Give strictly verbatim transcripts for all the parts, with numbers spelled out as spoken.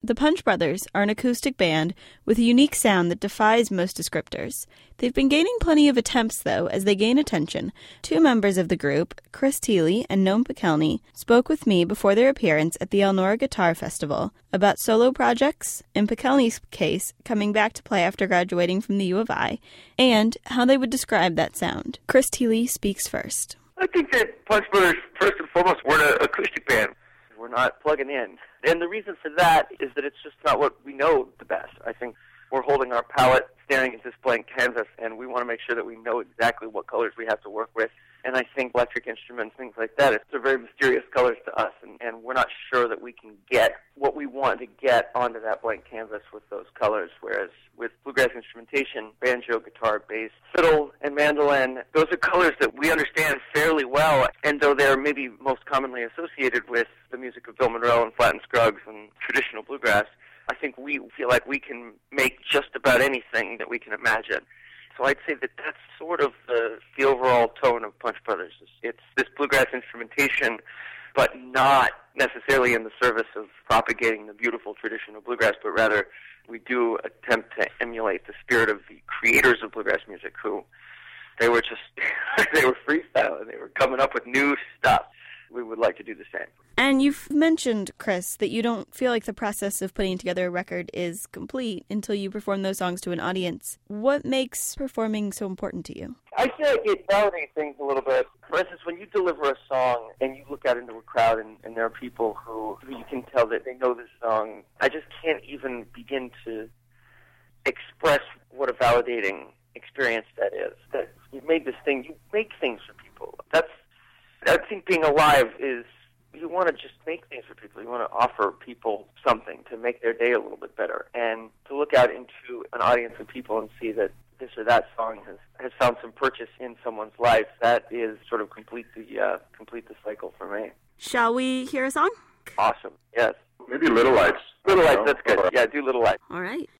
The Punch Brothers are an acoustic band with a unique sound that defies most descriptors. They've been gaining plenty of attempts, though, as they gain attention. Two members of the group, Chris Thile and Noam Pikelny, spoke with me before their appearance at the Elnora Guitar Festival about solo projects, in Pikelny's case, coming back to play after graduating from the U of I, and how they would describe that sound. Chris Thile speaks first. I think that Punch Brothers, first and foremost, we're an acoustic band. We're not plugging in. And the reason for that is that it's just not what we know the best. I think we're holding our palette, staring at this blank canvas, and we want to make sure that we know exactly what colors we have to work with. And I think electric instruments, things like that, it's they're very mysterious colors to us, and, and we're not sure that we can get what we want to get onto that blank canvas with those colors, whereas with bluegrass instrumentation, banjo, guitar, bass, fiddle, and mandolin, those are colors that we understand fairly well, and though they're maybe most commonly associated with the music of Bill Monroe and Flatt and Scruggs and traditional bluegrass, I think we feel like we can make just about anything that we can imagine. So I'd say that that's sort of the, the overall tone of Punch Brothers. It's this bluegrass instrumentation, but not necessarily in the service of propagating the beautiful traditional bluegrass, but rather we do attempt to emulate the spirit of the creators of bluegrass music, who they were just, they were freestyling, they were coming up with new stuff. We would like to do the same. And you've mentioned, Chris, that you don't feel like the process of putting together a record is complete until you perform those songs to an audience. What makes performing so important to you? I feel like it validates things a little bit. For instance, when you deliver a song and you look out into a crowd and, and there are people who, who you can tell that they know this song, I just can't even begin to express what a validating experience that is. That you made this thing, you make things for people. That's I think being alive is, you want to just make things for people. You want to offer people something to make their day a little bit better. And to look out into an audience of people and see that this or that song has, has found some purchase in someone's life, that is sort of complete the, uh, complete the cycle for me. Shall we hear a song? Awesome, yes. Maybe Little Lights. Little Lights, that's good. Yeah, do Little Lights. All right.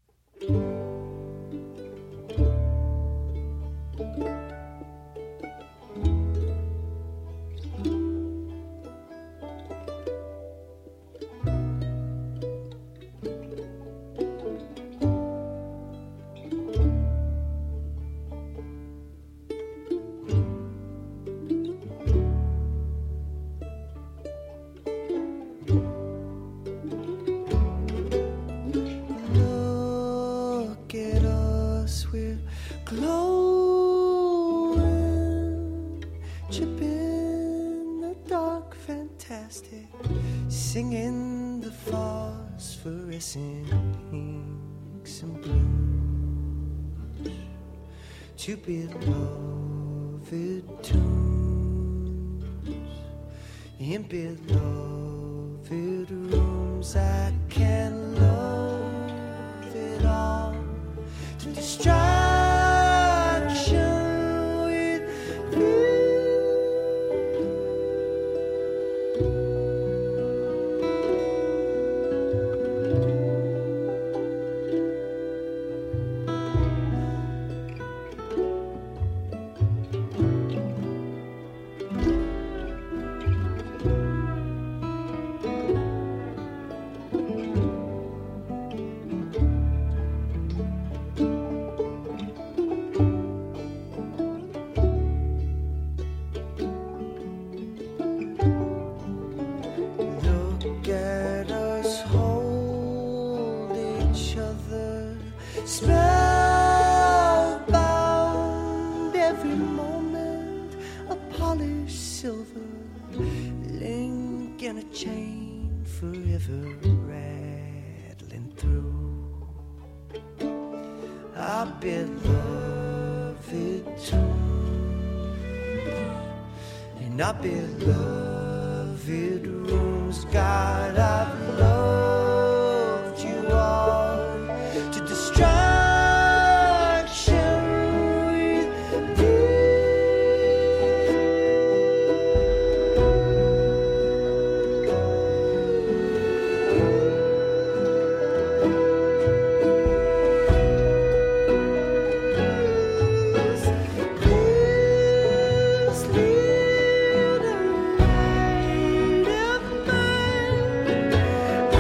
Glowing, chipping the dark, fantastic, singing the phosphorescent pinks and blues to beloved tunes in beloved rooms. I can love it all to distraction with you. Spellbound, every moment a polished silver link in a chain, forever rattling through our beloved tunes and our beloved rooms. God, I've loved you all to distraction with you. This little light of mine,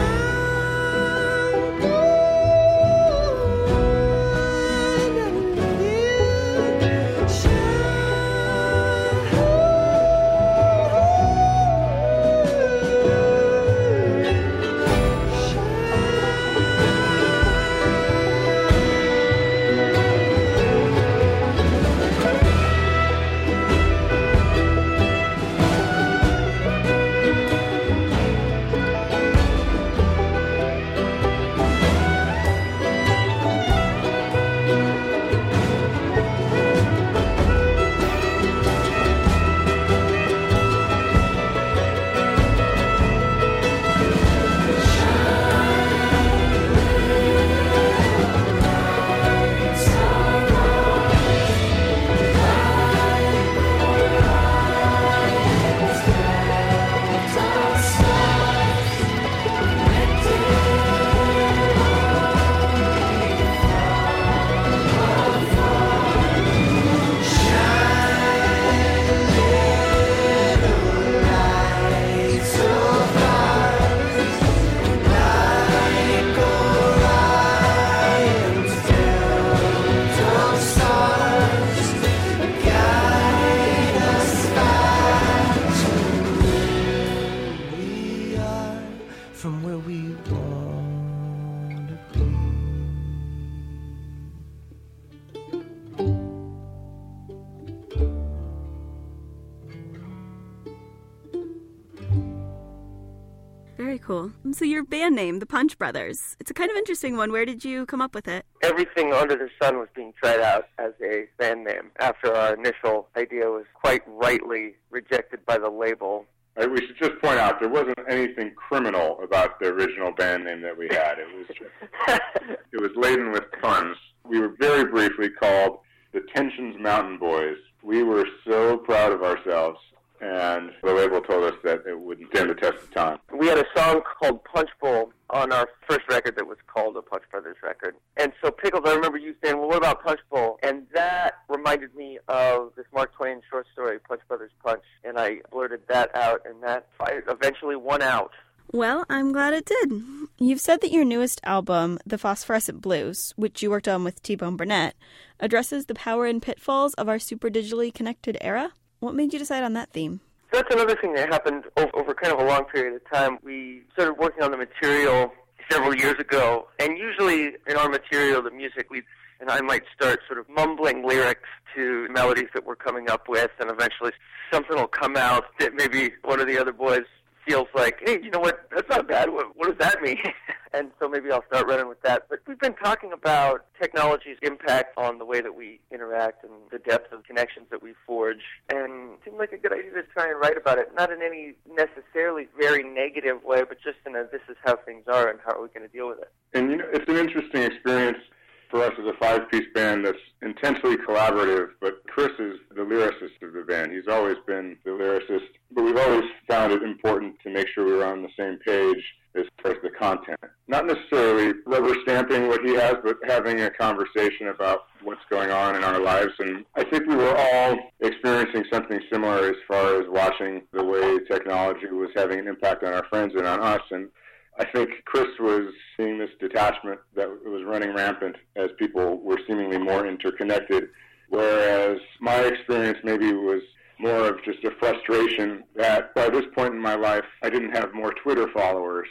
cool. So your band name, the Punch Brothers, it's a kind of interesting one. Where did you come up with it? Everything under the sun was being tried out as a band name after our initial idea was quite rightly rejected by the label. Uh, we should just point out there wasn't anything criminal about the original band name that we had. It was just, it was laden with puns. We were very briefly called the Tensions Mountain Boys. We were so proud of ourselves, and the label told us that it wouldn't stand the test of time. We had a song called Punch Bowl on our first record that was called a Punch Brothers record. And so, Pickles, I remember you saying, well, what about Punch Bowl? And that reminded me of this Mark Twain short story, Punch Brothers Punch. And I blurted that out, and that eventually won out. Well, I'm glad it did. You've said that your newest album, The Phosphorescent Blues, which you worked on with T-Bone Burnett, addresses the power and pitfalls of our super digitally connected era. What made you decide on that theme? So that's another thing that happened over, over kind of a long period of time. We started working on the material several years ago, and usually in our material, the music, we and I might start sort of mumbling lyrics to melodies that we're coming up with, and eventually something will come out that maybe one of the other boys feels like, hey, you know what, that's not bad. What, what does that mean? And so maybe I'll start running with that. But we've been talking about technology's impact on the way that we interact and the depth of connections that we forge. And it seemed like a good idea to try and write about it, not in any necessarily very negative way, but just in a this is how things are and how are we going to deal with it. And, you know, it's an interesting experience for us as a five-piece band that's intensely collaborative, but Chris is the lyricist of the band. He's always been the lyricist, but we've always found it important to make sure we're on the same page as far as the content. Not necessarily rubber stamping what he has, but having a conversation about what's going on in our lives. And I think we were all experiencing something similar as far as watching the way technology was having an impact on our friends and on us. And I think Chris was seeing this detachment that was running rampant as people were seemingly more interconnected, whereas my experience maybe was more of just a frustration that by this point in my life, I didn't have more Twitter followers.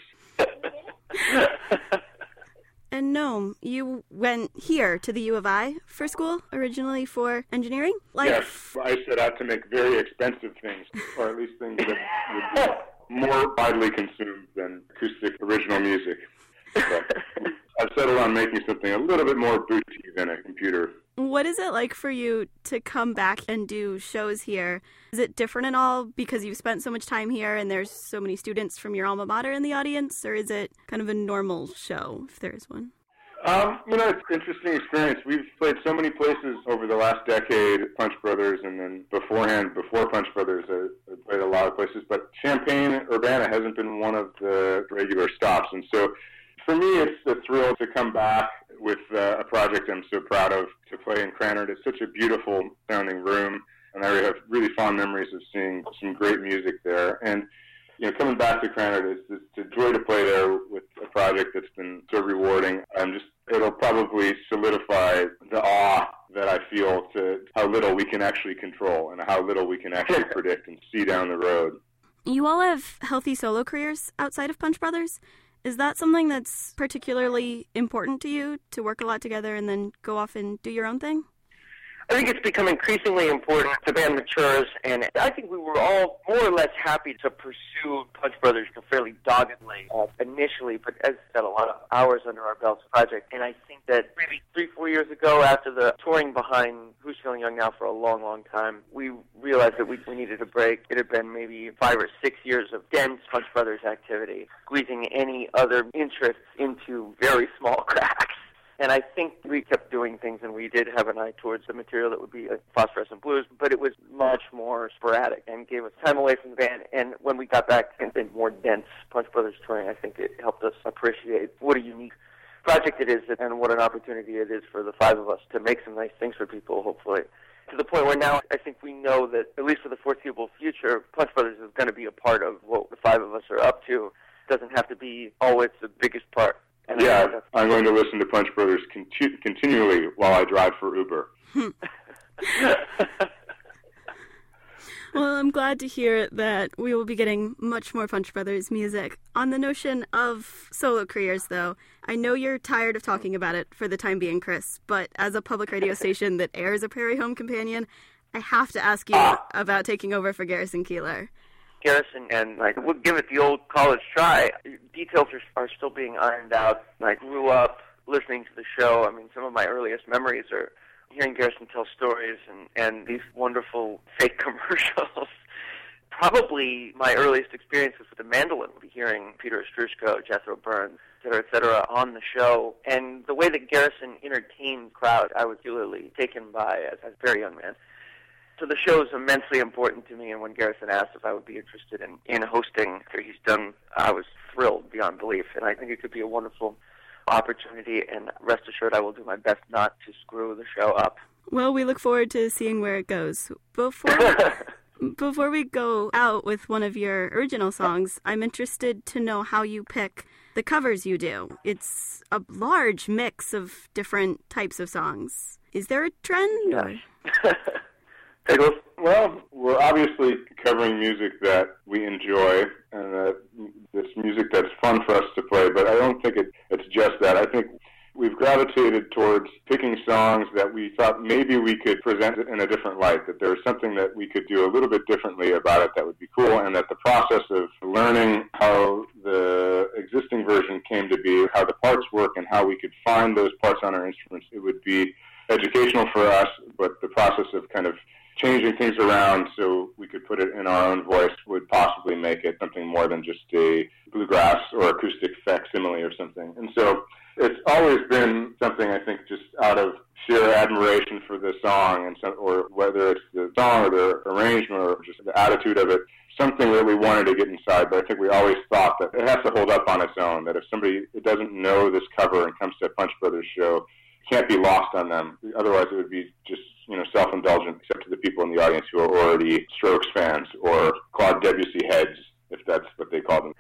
And Noam, you went here to the U of I for school, originally for engineering? Like... Yes, I set out to make very expensive things, or at least things that would be more widely consumed than acoustic original music. But I've settled on making something a little bit more boutique than a computer. What is it like for you to come back and do shows here? Is it different at all because you've spent so much time here and there's so many students from your alma mater in the audience, or is it kind of a normal show, if there is one? Um, you know, it's an interesting experience. We've played so many places over the last decade, Punch Brothers, and then beforehand, before Punch Brothers, I, I played a lot of places. But Champaign-Urbana hasn't been one of the regular stops. And so for me, it's a thrill to come back with uh, a project I'm so proud of, to play in Krannert. It's such a beautiful sounding room, and I have really fond memories of seeing some great music there. And you know, coming back to Krannert, it's, it's a joy to play there with a project that's been so rewarding. I'm just, it'll probably solidify the awe that I feel to how little we can actually control and how little we can actually predict and see down the road. You all have healthy solo careers outside of Punch Brothers. Is that something that's particularly important to you, to work a lot together and then go off and do your own thing? I think it's become increasingly important. The band matures, and I think we were all more or less happy to pursue Punch Brothers fairly doggedly uh, initially, but as got a lot of hours under our belts project. And I think that maybe three, four years ago, after the touring behind Who's Feeling Young Now for a long, long time, we realized that we, we needed a break. It had been maybe five or six years of dense Punch Brothers activity, squeezing any other interests into very small cracks. And I think we kept doing things, and we did have an eye towards the material that would be a Phosphorescent Blues, but it was much more sporadic and gave us time away from the band. And when we got back into more dense Punch Brothers touring, I think it helped us appreciate what a unique project it is and what an opportunity it is for the five of us to make some nice things for people, hopefully. To the point where now I think we know that, at least for the foreseeable future, Punch Brothers is going to be a part of what the five of us are up to. It doesn't have to be always the biggest part. And yeah, I'm going to listen to Punch Brothers conti- continually while I drive for Uber. Well, I'm glad to hear that we will be getting much more Punch Brothers music. On the notion of solo careers, though, I know you're tired of talking about it for the time being, Chris, but as a public radio station that airs a Prairie Home Companion, I have to ask you ah. about taking over for Garrison Keillor. Garrison and like we'll give it the old college try. Details are, are still being ironed out. I grew up listening to the show. I mean, some of my earliest memories are hearing Garrison tell stories and, and these wonderful fake commercials. Probably my earliest experiences with the mandolin would be hearing Peter Ostroushko, Jethro Burns, et cetera, et cetera, on the show. And the way that Garrison entertained the crowd, I was particularly taken by as, as a very young man. So the show is immensely important to me, and when Garrison asked if I would be interested in, in hosting after he's done, I was thrilled beyond belief. And I think it could be a wonderful opportunity, and rest assured I will do my best not to screw the show up. Well, we look forward to seeing where it goes. Before before we go out with one of your original songs, I'm interested to know how you pick the covers you do. It's a large mix of different types of songs. Is there a trend? Yes. Well, we're obviously covering music that we enjoy, and uh, it's music that's fun for us to play, but I don't think it, it's just that. I think we've gravitated towards picking songs that we thought maybe we could present it in a different light, that there was something that we could do a little bit differently about it that would be cool, and that the process of learning how the existing version came to be, how the parts work, and how we could find those parts on our instruments, it would be educational for us, but the process of kind of changing things around so we could put it in our own voice would possibly make it something more than just a bluegrass or acoustic facsimile or something. And so it's always been something, I think, just out of sheer admiration for the song, and some, or whether it's the song or the arrangement or just the attitude of it, something that we wanted to get inside. But I think we always thought that it has to hold up on its own, that if somebody doesn't know this cover and comes to a Punch Brothers show, it can't be lost on them. Otherwise it would be just, you know, self-indulgent, except to the people in the audience who are already Strokes fans or Claude Debussy heads, if that's what they call them.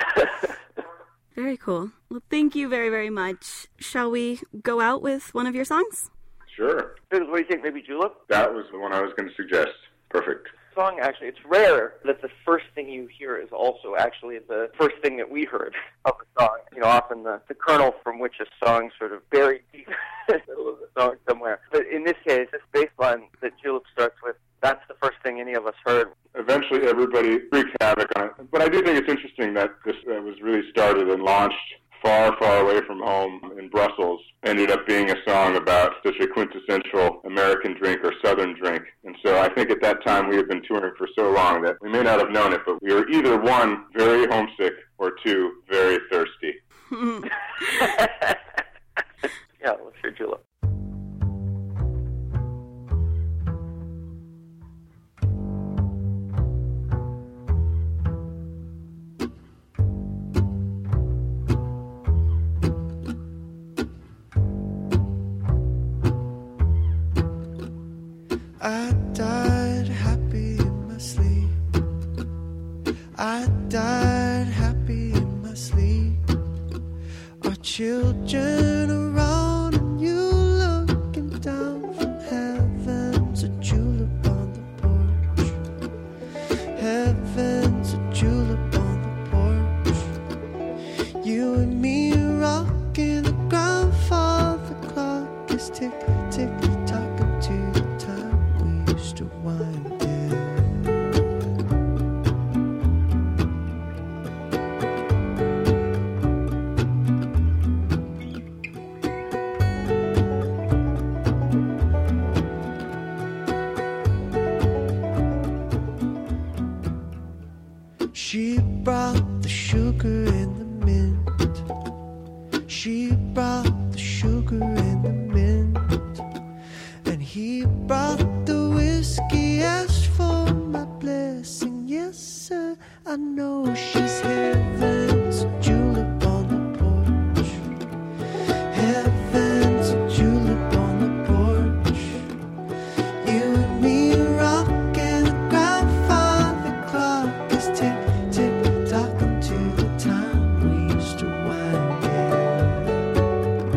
Very cool. Well, thank you very, very much. Shall we go out with one of your songs? Sure. What do you think, maybe Julep? That was the one I was going to suggest. Perfect. Song, actually, it's rare that the first thing you hear is also actually the first thing that we heard of the song. You know, often the, the kernel from which a song sort of buried deep in the middle of the song somewhere. But in this case, this bass line that Julep starts with, that's the first thing any of us heard. Eventually everybody wreaked havoc on it. But I do think it's interesting that this uh, was really started and launched far, far away from home in Brussels, ended up being a song about such a quintessential American drink or Southern drink. And so I think at that time we had been touring for so long that we may not have known it, but we were either one, very homesick, or two, very thirsty. Yeah, let's hear Julep. I died happy in my sleep. I died happy in my sleep. Our children around and you looking down from heaven's a julep on the porch. Heaven's a julep on the porch. You and me rocking the grandfather clock is tick, tick, talking to the time to wind in. She brought the sugar in the mint. She brought the sugar in the mint. And he brought the whiskey, asked for my blessing. Yes, sir, I know she's heaven's julep on the porch. Heaven's a julep on the porch. You and me rocking the grandfather clock is tick, tick, talking to the time we used to wind in.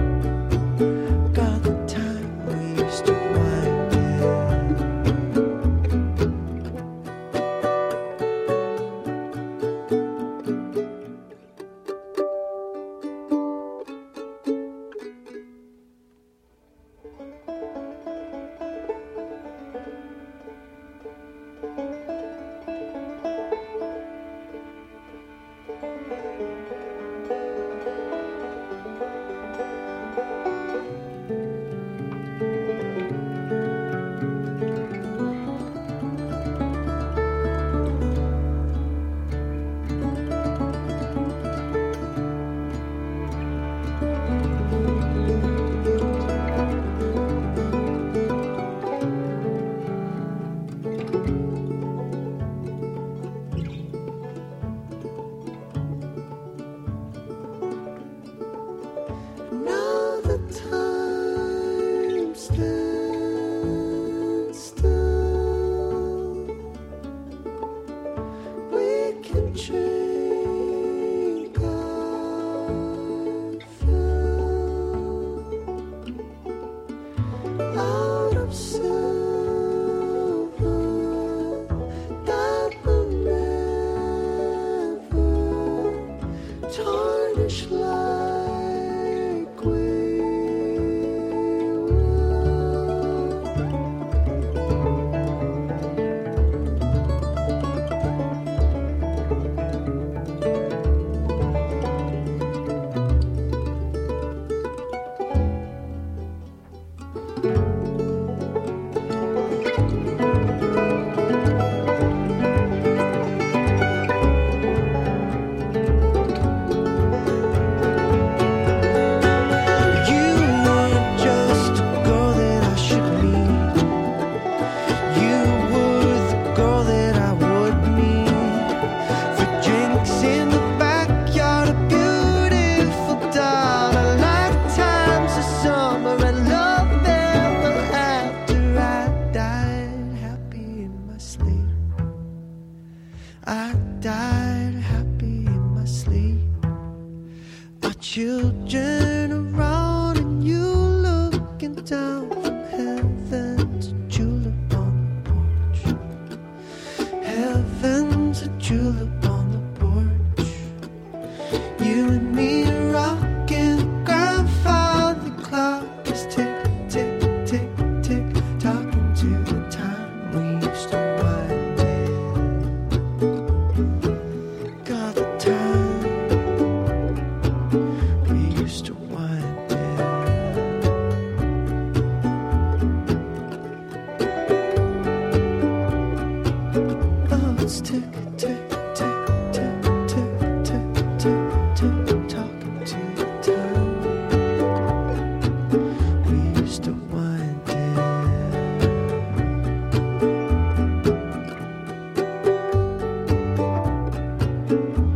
you.